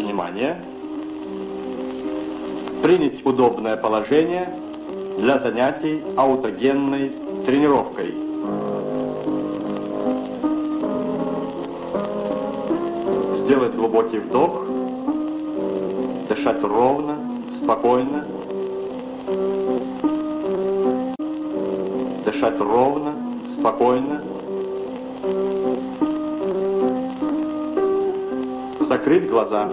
внимание. Принять удобное положение для занятий аутогенной тренировкой. Сделать глубокий вдох, дышать ровно, спокойно, дышать ровно, спокойно, закрыть глаза.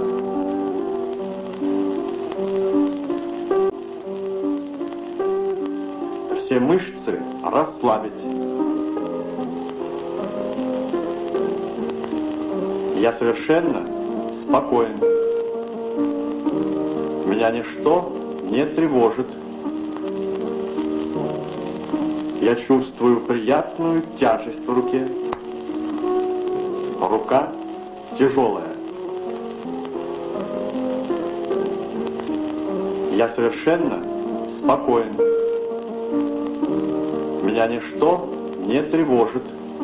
Все мышцы расслабить. Я совершенно спокоен. Меня ничто не тревожит. Я чувствую приятную тяжесть в руке. Рука тяжелая. Я совершенно спокоен. Меня ничто не тревожит.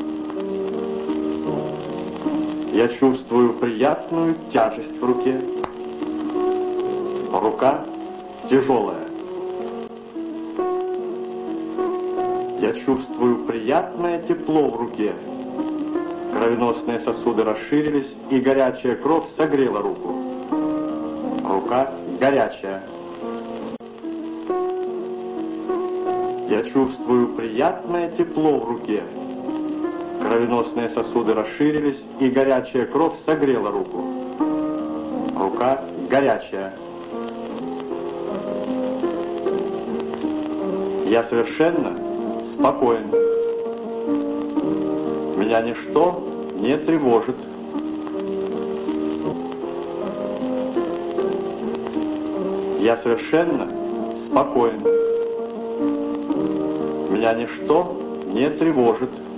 Я чувствую приятную тяжесть в руке. Рука тяжелая. Я чувствую приятное тепло в руке. Кровеносные сосуды расширились, и горячая кровь согрела руку. Рука горячая. Я чувствую приятное тепло в руке. Кровеносные сосуды расширились, и горячая кровь согрела руку. Рука горячая. Я совершенно спокоен. Меня ничто не тревожит. Я совершенно спокоен. Меня ничто не тревожит.